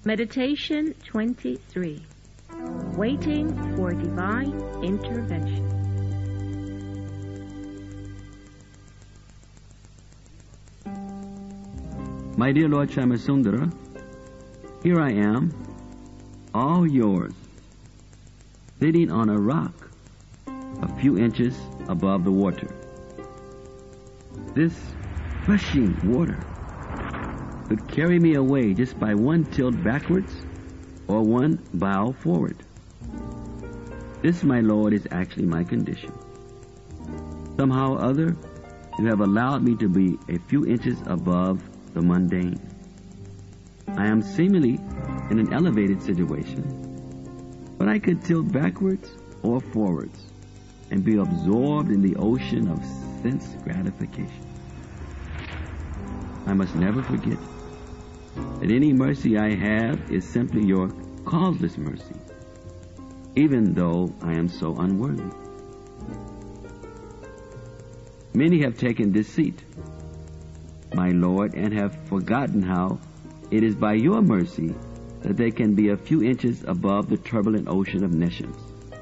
Meditation 23. Waiting for Divine Intervention. My dear Lord Shamasundara, here I am, all yours, sitting on a rock a few inches above the water. This rushing water could carry me away just by one tilt backwards or one bow forward. This, my Lord, is actually my condition. Somehow or other, you have allowed me to be a few inches above the mundane. I am seemingly in an elevated situation, but I could tilt backwards or forwards and be absorbed in the ocean of sense gratification. I must never forget that any mercy I have is simply your causeless mercy, even though I am so unworthy. Many have taken this seat, my Lord, and have forgotten how it is by your mercy that they can be a few inches above the turbulent ocean of nations.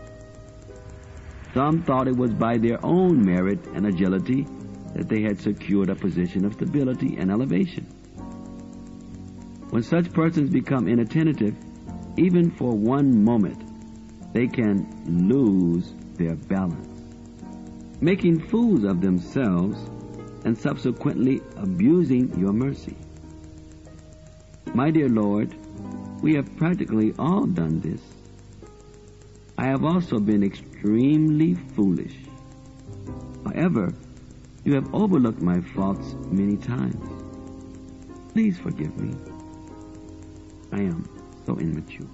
Some thought it was by their own merit and agility that they had secured a position of stability and elevation. When such persons become inattentive, even for one moment, they can lose their balance, making fools of themselves and subsequently abusing your mercy. My dear Lord, we have practically all done this. I have also been extremely foolish. However, you have overlooked my faults many times. Please forgive me. I am so immature.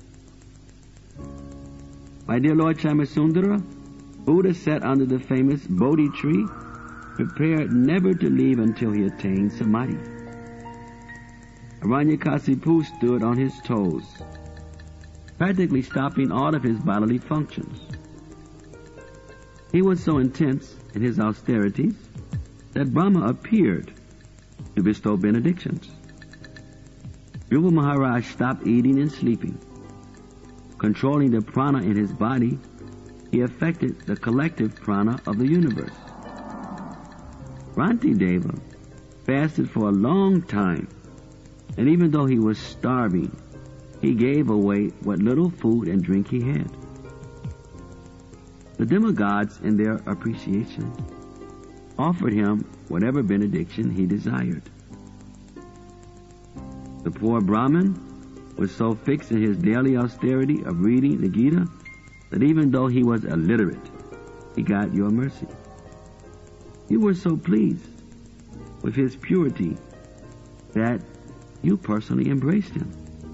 My dear Lord Shamasundara, Buddha sat under the famous Bodhi tree, prepared never to leave until he attained samadhi. Hiranyakasipu stood on his toes, practically stopping all of his bodily functions. He was so intense in his austerities that Brahma appeared to bestow benedictions. Dhruva Maharaj stopped eating and sleeping. Controlling the prana in his body, he affected the collective prana of the universe. Rantideva fasted for a long time, and even though he was starving, he gave away what little food and drink he had. The demigods, in their appreciation, offered him whatever benediction he desired. The poor Brahmin was so fixed in his daily austerity of reading the Gita that even though he was illiterate, he got your mercy. You were so pleased with his purity that you personally embraced him.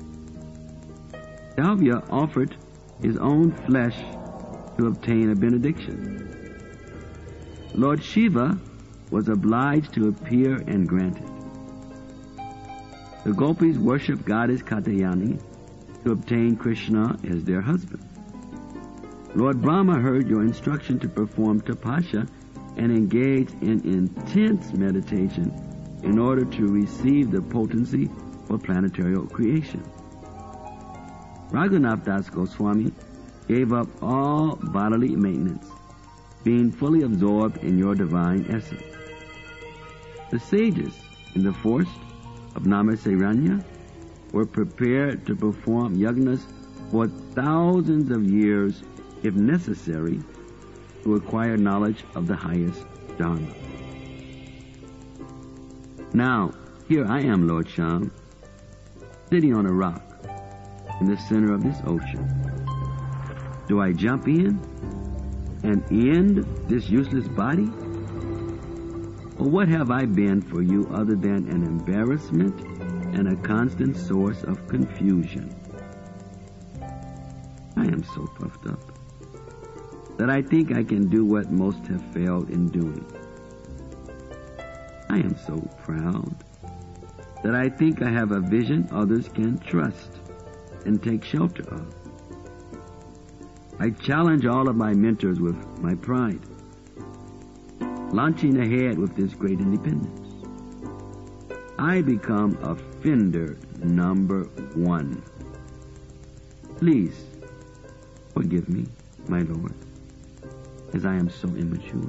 Salvya offered his own flesh to obtain a benediction. Lord Shiva was obliged to appear and grant it. The gopis worshiped goddess Katyayani to obtain Krishna as their husband. Lord Brahma heard your instruction to perform tapasya and engaged in intense meditation in order to receive the potency for planetary creation. Raghunath Das Goswami gave up all bodily maintenance, being fully absorbed in your divine essence. The sages in the forest of Namaseranya were prepared to perform yagnas for thousands of years if necessary to acquire knowledge of the highest Dharma. Now, here I am, Lord Sham, sitting on a rock in the center of this ocean. Do I jump in and end this useless body? Or what have I been for you other than an embarrassment and a constant source of confusion? I am so puffed up that I think I can do what most have failed in doing. I am so proud that I think I have a vision others can trust and take shelter of. I challenge all of my mentors with my pride, launching ahead with this great independence. I become a fender number 1. Please forgive me, my Lord, as I am so immature.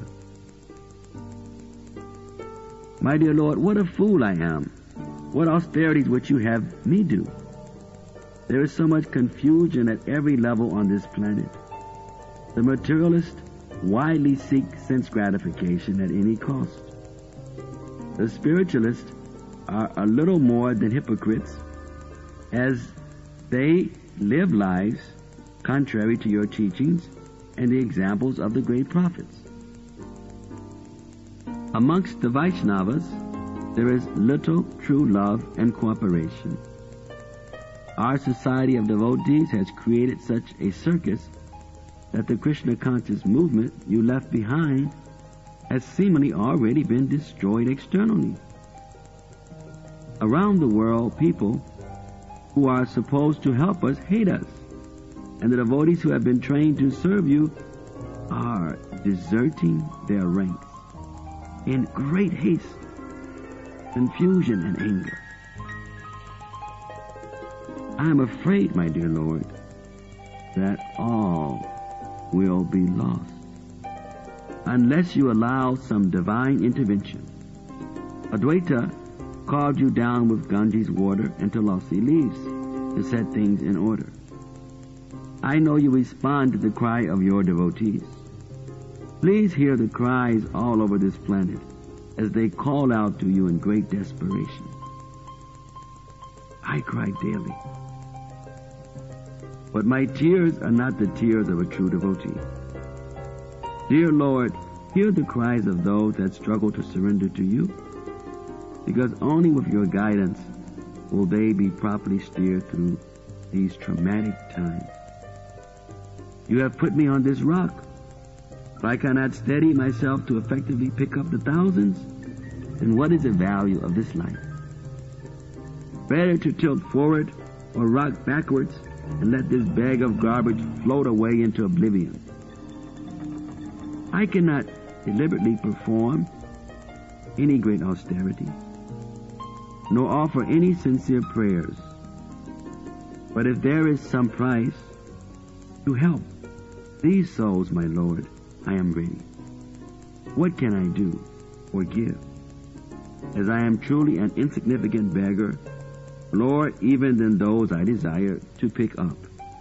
My dear Lord, what a fool I am. What austerities would you have me do? There is so much confusion at every level on this planet. The materialist widely seek sense gratification at any cost. The spiritualists are a little more than hypocrites, as they live lives contrary to your teachings and the examples of the great prophets. Amongst the Vaishnavas, there is little true love and cooperation. Our society of devotees has created such a circus that the Krishna conscious movement you left behind has seemingly already been destroyed externally. Around the world, people who are supposed to help us hate us, and the devotees who have been trained to serve you are deserting their ranks in great haste, confusion, and anger. I am afraid, my dear Lord, that all will be lost unless you allow some divine intervention. Adwaita called you down with Ganges water and Tulasi leaves to set things in order. I know you respond to the cry of your devotees. Please hear the cries all over this planet as they call out to you in great desperation. I cry daily, but my tears are not the tears of a true devotee. Dear Lord, hear the cries of those that struggle to surrender to you, because only with your guidance will they be properly steered through these traumatic times. You have put me on this rock. If I cannot steady myself to effectively pick up the thousands, then what is the value of this life? Better to tilt forward or rock backwards and let this bag of garbage float away into oblivion. I cannot deliberately perform any great austerity, nor offer any sincere prayers. But if there is some price to help these souls, my Lord, I am ready. What can I do or give? As I am truly an insignificant beggar, lower even than those I desire to pick up.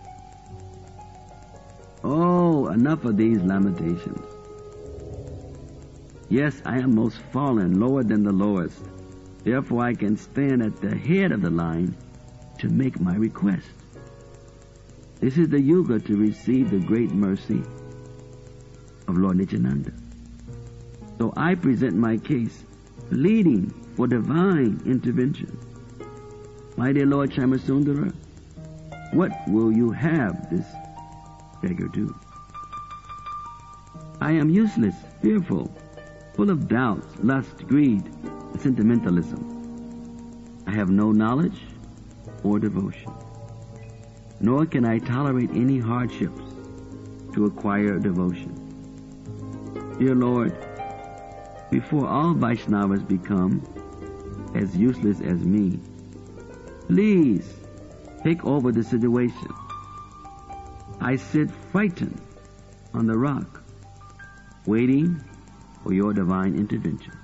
Oh, enough of these lamentations. Yes, I am most fallen, lower than the lowest. Therefore I can stand at the head of the line to make my request. This is the yuga to receive the great mercy of Lord Nityananda. So I present my case, pleading for divine intervention. My dear Lord Chamasundara, what will you have this beggar do? I am useless, fearful, full of doubts, lust, greed, and sentimentalism. I have no knowledge or devotion, nor can I tolerate any hardships to acquire devotion. Dear Lord, before all Vaishnavas become as useless as me, please take over the situation. I sit frightened on the rock, waiting for your divine intervention.